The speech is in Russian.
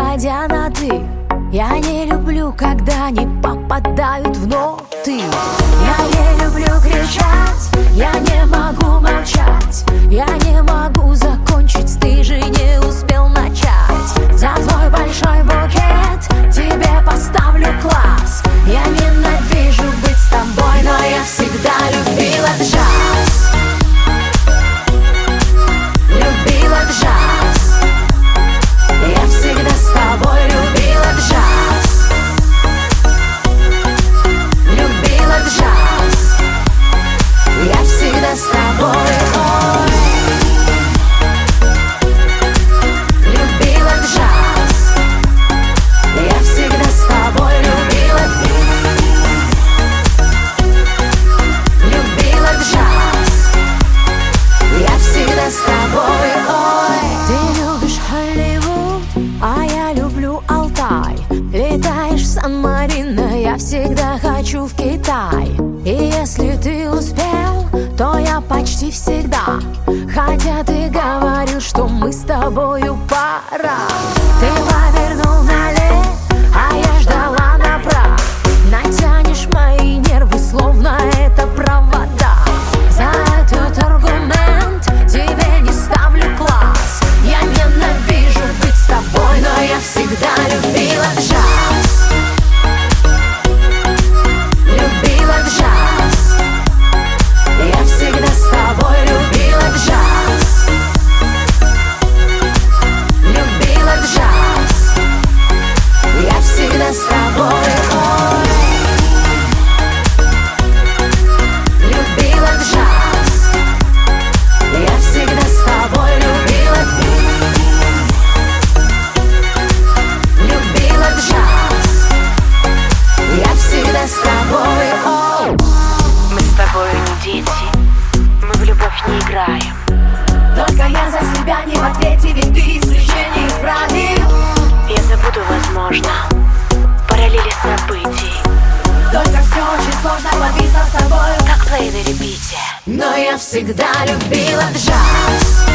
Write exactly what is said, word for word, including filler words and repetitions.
переходя на «ты». Я не люблю, когда не попадают в ноты. Я не люблю кричать, я не могу молчать. Я не могу закончить, ты же не успел начать. За твой большой букет тебе поставлю класс. Я ненавижу быть с тобой, но я всегда любила джаз. Любила джаз. Я всегда с тобой любила джаз. Любила джаз. Я всегда с тобой, ой. Любила джаз. Я всегда с тобой любила. Любила джаз. Я всегда с тобой, ой. Ты любишь Холливуд, а я люблю Алтай. Летаешь в Сан-Марино, я всегда хочу в Китай. И если ты успел, то я почти всегда. Хотя ты говорил, что мы с тобою пара. Ты повернул налево, а я ждала направо. Натянешь мои нервы, словно это провода. За этот аргумент тебе не ставлю класс. Я ненавижу быть с тобой, но я всегда любила джаз. Любила джаз. Я всегда с тобой любила джаз. Любила джаз. Я всегда с тобой, ой. Любила джаз. Я всегда с тобой любила. Любила джаз. Я всегда с тобой, ой. Мы с тобой не дети, мы в любовь не играем. Только я за себя не в ответе, ведь ты исключение исправил. Я забуду, возможно, параллели событий. Только все очень сложно, повисло с тобой, как плей на репите. но я всегда любила джаз.